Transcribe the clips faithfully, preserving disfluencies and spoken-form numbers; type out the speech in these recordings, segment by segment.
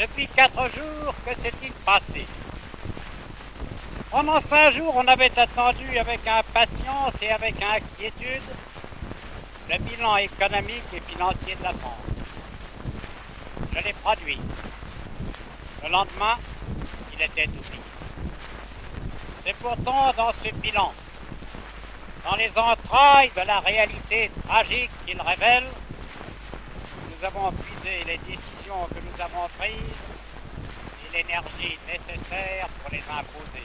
Depuis quatre jours, que s'est-il passé? Pendant cinq jours, on avait attendu avec impatience et avec inquiétude le bilan économique et financier de la France. Je l'ai produit. Le lendemain, il était oublié. C'est pourtant dans ce bilan, dans les entrailles de la réalité tragique qu'il révèle, nous avons puisé les décisions que nous avons prises et l'énergie nécessaire pour les imposer.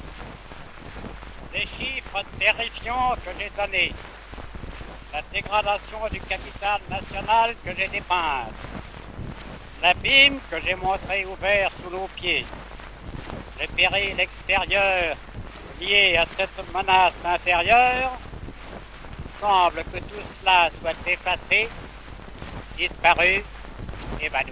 Les chiffres terrifiants que j'ai donnés, la dégradation du capital national que j'ai dépeinte, l'abîme que j'ai montré ouvert sous nos pieds, les périls extérieurs liés à cette menace intérieure, semble que tout cela soit effacé, disparu, évanoui.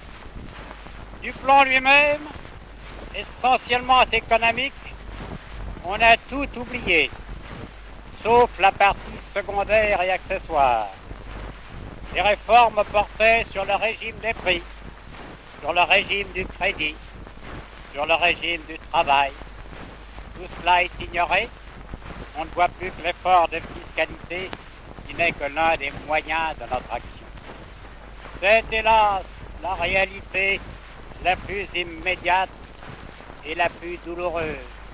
Du plan lui-même, essentiellement économique, on a tout oublié, sauf la partie secondaire et accessoire. Les réformes portaient sur le régime des prix, sur le régime du crédit, sur le régime du travail. Tout cela est ignoré. On ne voit plus que l'effort de fiscalité qui n'est que l'un des moyens de notre action. C'est hélas la réalité la plus immédiate et la plus douloureuse.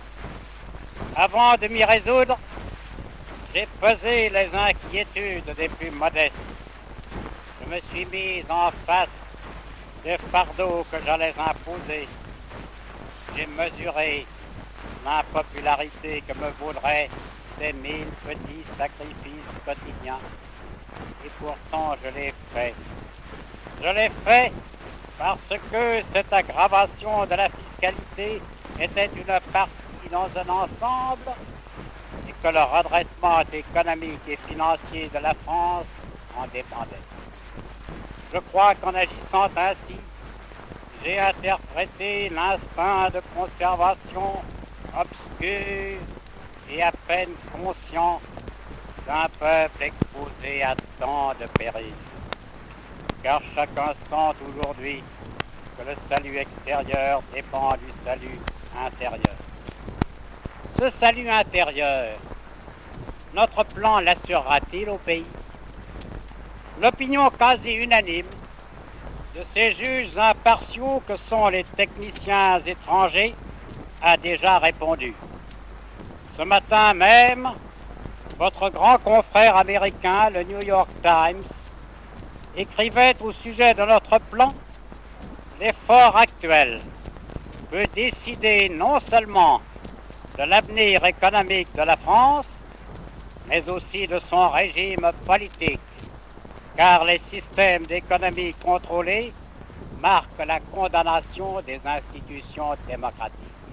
Avant de m'y résoudre, j'ai pesé les inquiétudes des plus modestes. Je me suis mis en face des fardeaux que j'allais imposer. J'ai mesuré l'impopularité que me vaudraient ces mille petits sacrifices quotidiens. Et pourtant, je l'ai fait. Je l'ai fait parce que cette aggravation de la fiscalité était une partie dans un ensemble et que le redressement économique et financier de la France en dépendait. Je crois qu'en agissant ainsi, j'ai interprété l'instinct de conservation obscur et à peine conscient d'un peuple exposé à tant de périls. Car chacun sent aujourd'hui que le salut extérieur dépend du salut intérieur. Ce salut intérieur, notre plan l'assurera-t-il au pays? L'opinion quasi unanime de ces juges impartiaux que sont les techniciens étrangers a déjà répondu. Ce matin même, votre grand confrère américain, le New York Times, écrivait au sujet de notre plan: l'effort actuel peut décider non seulement de l'avenir économique de la France, mais aussi de son régime politique, car les systèmes d'économie contrôlés marquent la condamnation des institutions démocratiques.